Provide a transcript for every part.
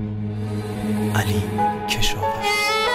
علی کشاورز.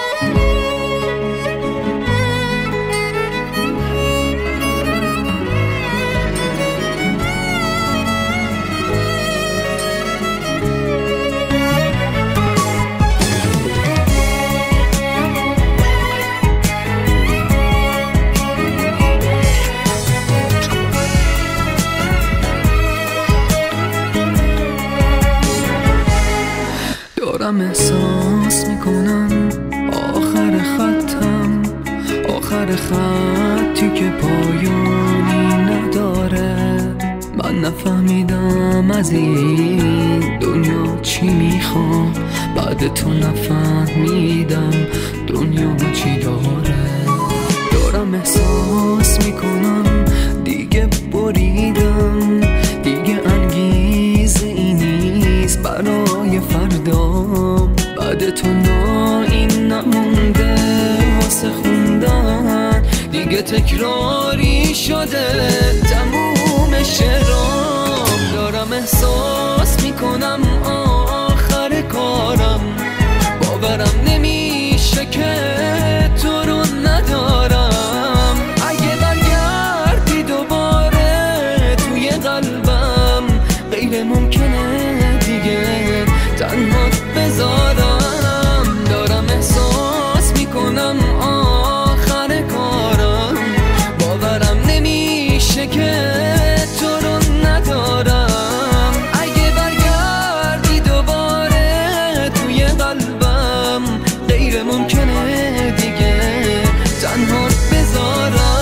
دارم احساس میکنم آخر خطم، آخر خطی که پایانی نداره. من نفهمیدم از این دنیا چی میخوام، بعد تو نفهمیدم دنیا چی داره. دارم احساس میکنم دیگه بریدم، دیگه انگیزه ای نیست برای فردام. بعد تو این نمونده واسه خوندن، دیگه تکراری شده تموم شعرام. دارم احساس میکنم آخر کارم، باورم نمیشه که تو رو ندارم. اگه برگردی دوباره توی قلبم، غیر ممکنه دیگه تنهات بذارم. دارم احساس میکنم آخر کارم، باورم نمیشه که تو رو ندارم. اگه برگردی دوباره توی قلبم، غیر ممکنه دیگه تنهات بذارم.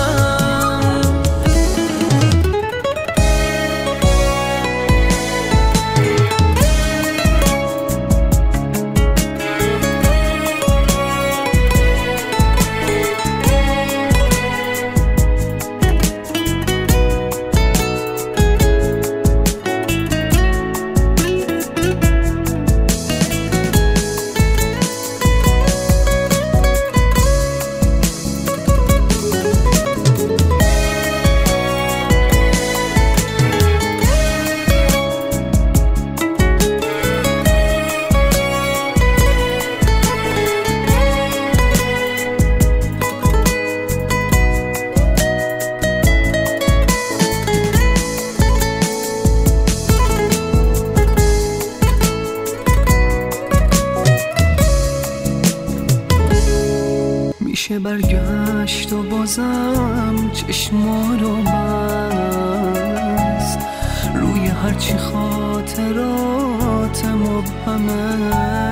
میشه برگشت و بازم چشما رو بست، روی هرچی خاطرات مبهمه.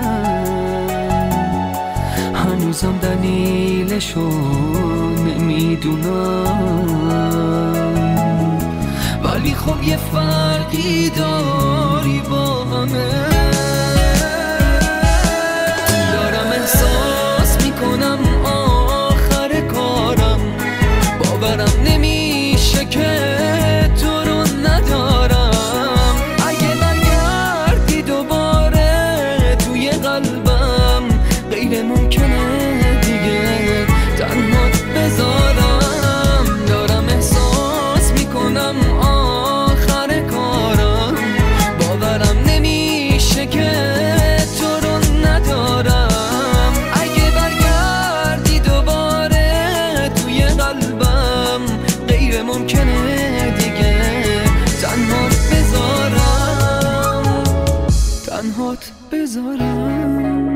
هنوزم دلیلشو نمیدونم، ولی خب یه فرقی داری با همه. دارم احساس میکنم آخر کارم، باورم نمیشه که تو رو ندارم. اگه برگردی دوباره توی قلبم، غیر ممکنه دیگه تنهات بذارم. دارم احساس میکنم آخر کارم، باورم نمیشه که تو رو ندارم. اگه برگردی دوباره توی قلبم، غیر ممکنه دیگه تنهات بذارم، تنهات بذارم.